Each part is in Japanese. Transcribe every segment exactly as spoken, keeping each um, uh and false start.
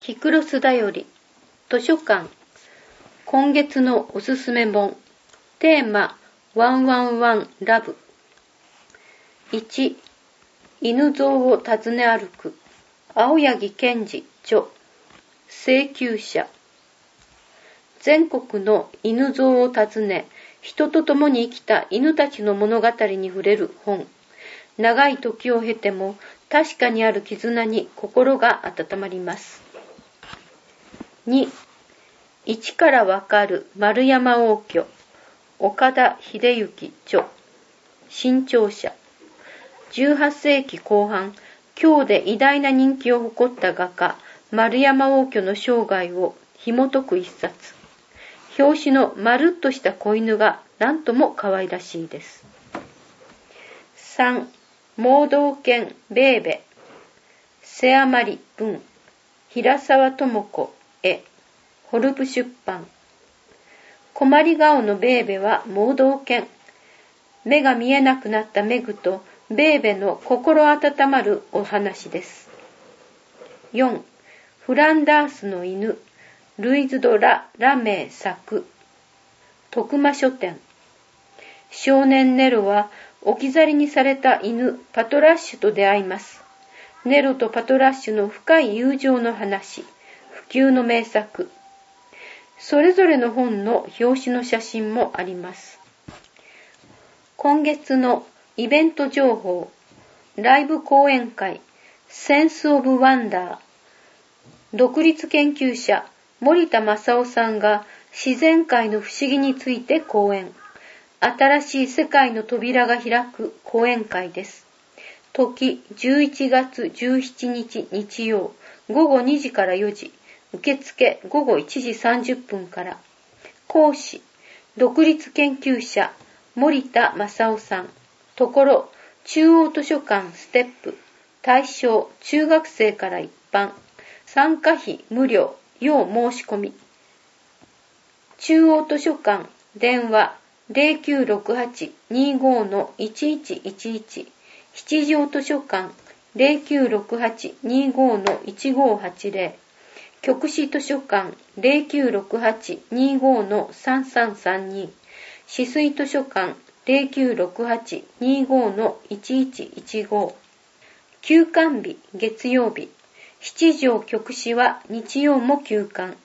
キクロスだより図書館今月のおすすめ本テーマいちいちいちラブいち犬像を訪ね歩く青柳健二著請求者全国の犬像を訪ね人と共に生きた犬たちの物語に触れる本。長い時を経ても確かにある絆に心が温まります。に一からわかる丸山応挙岡田秀幸著新潮社じゅうはっせいきこう半京で偉大な人気を誇った画家丸山応挙の生涯を紐解く一冊。表紙のまるっとした子犬がなんとも可愛らしいです。さん盲導犬ベーベ瀬余文平沢智子絵ホルブ出版。困り顔のベーベは盲導犬。目が見えなくなったメグとベーベの心温まるお話です。よんフランダースの犬ルイズ・ド・ラ・ラメー作徳間書店。少年ネロは置き去りにされた犬パトラッシュと出会います。ネロとパトラッシュの深い友情の話、不朽の名作。それぞれの本の表紙の写真もあります。今月のイベント情報、ライブ講演会、センス・オブ・ワンダー。独立研究者、森田正夫さんが自然界の不思議について講演。新しい世界の扉が開く講演会です。時じゅういちがつじゅうしちにち日曜ごごにじからよじ、受付ごごいちじさんじゅっぷんから。講師、独立研究者、森田正夫さん。ところ、中央図書館ステップ。対象、中学生から一般。参加費無料、要申し込み。中央図書館、電話、ゼロきゅうろくはち にーごー いちいちいちいち。七条図書館、ゼロきゅうろくはち にーごー いちごーはちぜろ。局市図書館、ゼロきゅうろくはち にーごー さんさんさんに。止水図書館、ゼロきゅうろくはち にーごー いちいちいちごー。休館日、月曜日。七条局市は日曜も休館。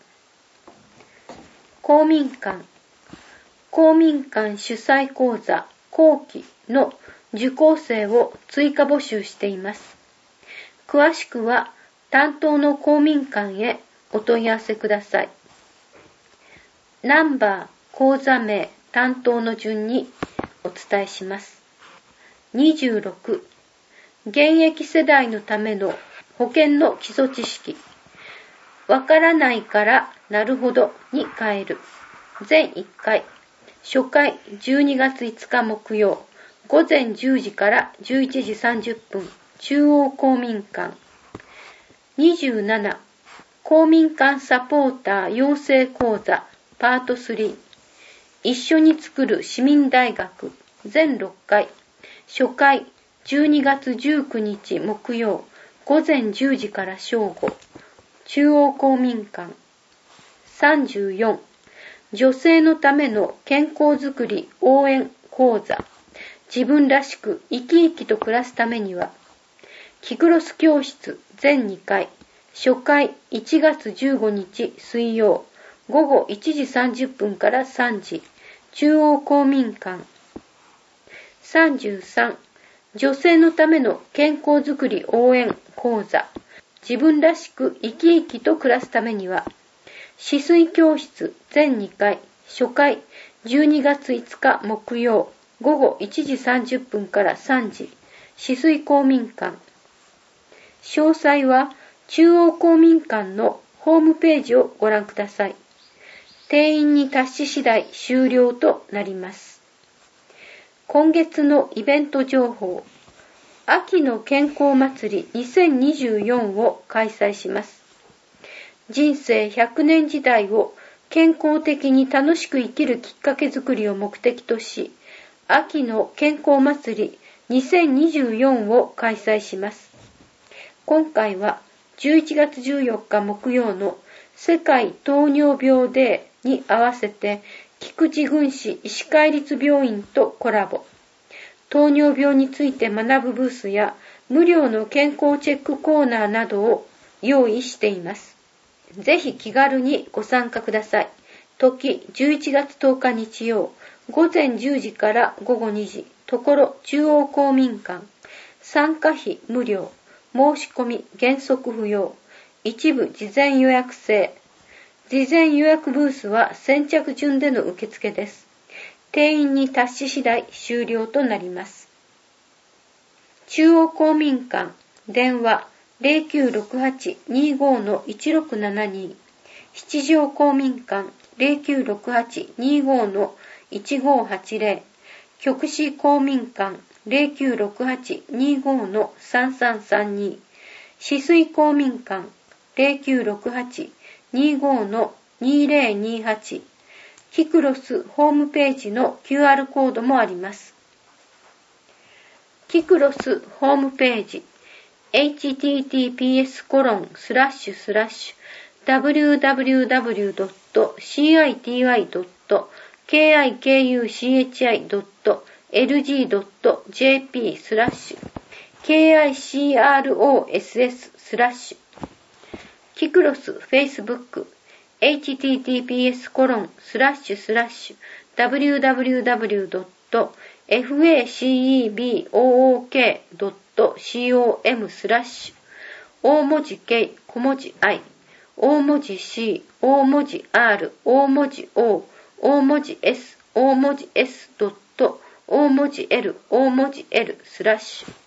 公民館。公民館主催講座後期の受講生を追加募集しています。詳しくは担当の公民館へお問い合わせください。ナンバー、講座名、担当の順にお伝えします。にじゅうろく現役世代のための保険の基礎知識。わからないからなるほどに変える。全いっかい。初回じゅうにがついつか木曜ごぜんじゅうじからじゅういちじさんじゅっぷん中央公民館。にじゅうなな公民館サポーター養成講座パートスリー。一緒に作る市民大学全ろっかい。初回じゅうにがつじゅうくにち木曜ごぜんじゅうじから正午中央公民館。さんじゅうよん女性のための健康づくり応援講座。自分らしく生き生きと暮らすためには。キクロス教室全にかい。初回いちがつじゅうごにち水曜ごごいちじさんじゅっぷんからさんじ中央公民館。さんじゅうさん女性のための健康づくり応援講座。自分らしく生き生きと暮らすためには。止水教室全にかい。初回じゅうにがついつか木曜ごごいちじさんじゅっぷんからさんじ止水公民館。詳細は中央公民館のホームページをご覧ください。定員に達し次第終了となります。今月のイベント情報。秋の健康祭りにせんにじゅうよんを開催します。人生ひゃくねん時代を健康的に楽しく生きるきっかけづくりを目的とし、秋の健康祭りにせんにじゅうよんを開催します。今回はじゅういちがつじゅうよっか木曜の世界糖尿病デーに合わせて菊池郡市医師会立病院とコラボ。糖尿病について学ぶブースや無料の健康チェックコーナーなどを用意しています。ぜひ気軽にご参加ください。時じゅういちがつとおか日曜、午前じゅうじから午後にじ、ところ中央公民館。参加費無料。申し込み原則不要。一部事前予約制。事前予約ブースは先着順での受付です。定員に達し次第終了となります。中央公民館電話 ゼロきゅうろくはち にーごー いちろくななに、七条公民館 ゼロきゅうろくはち にーごー いちごーはちぜろ、極市公民館 ゼロきゅうろくはち にーごー さんさんさんに、止水公民館 ゼロきゅうろくはち にーごー にーぜろにーはち、キクロスホームページの キューアール コードもあります。キクロスホームページ エイチティーティーピーエスコロンスラッシュスラッシュダブリューダブリューダブリュードットシーアイティーワイドットケーアイケーユーシーエイチアイドットエルジードットジェーピースラッシュケーアイシーアールオーエスエススラッシュキクロスフェイスブック エイチティーティーピーエスコロンスラッシュスラッシュダブリューダブリューダブリュードットフェイスブックドットコムスラッシュ大文字 K 小文字 I 大文字 C 大文字 R 大文字 O 大文字 S 大文字 S ドット大文字 L 大文字 L スラッシュ